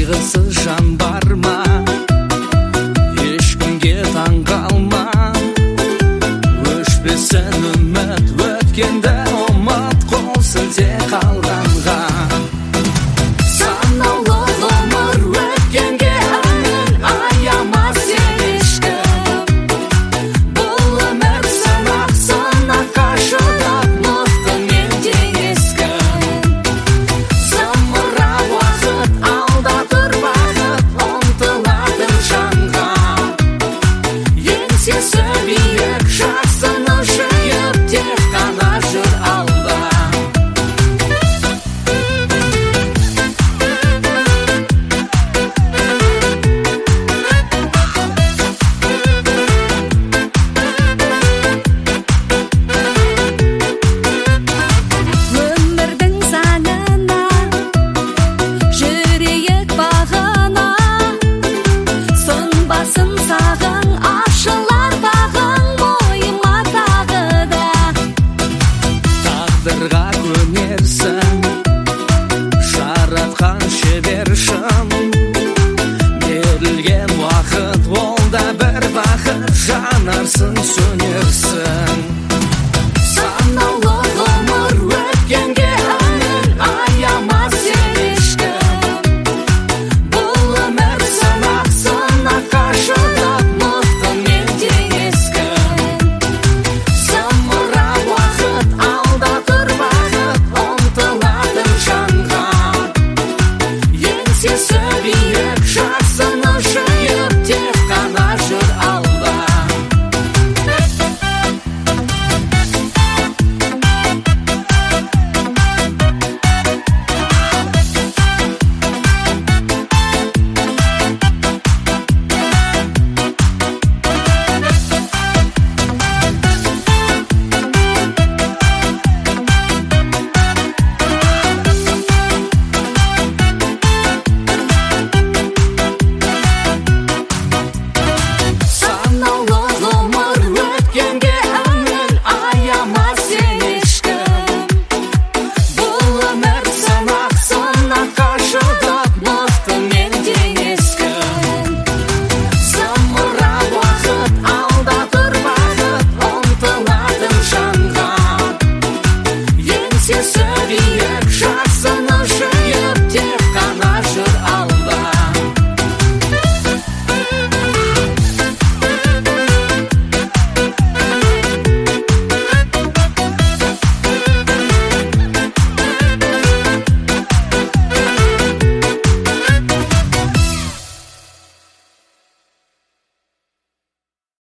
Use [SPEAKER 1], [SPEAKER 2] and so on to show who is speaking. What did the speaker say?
[SPEAKER 1] қайғысыз жан бар ма, ешкімге таң қалма. Өшпесін үміт, өткенді ұмыт, қол сілте қалғанға. Санаулы ғұмыр өткенге үміт, аяма сен ешкім. Бұл өмір сынақ, сынаққа шыдап мықты мен де ескім. Зымырап уақыт, алда тұр бақыт, ұмтылатын жанға. Еңсесі биік, жақсыны жиып, тек қана жүр алда.
[SPEAKER 2] Өмірдің заңына жүрейік бағына, сынбасын сағың, ашылар бағың бойыма тағы да.
[SPEAKER 1] Тағдырға көнерсің, жаратқан шебер шын. Берілген уақыт, ол да бір бақыт, жанарсың, сөнерсің. Санаулы ғұмыр өткенге үміт, аяма сен ешкім. Бұл өмір сынақ, сынаққа шыдап мықты мен де ескім. Зымырап уақыт, алда тұр бақыт, ұмтылатын жанға. Еңсесі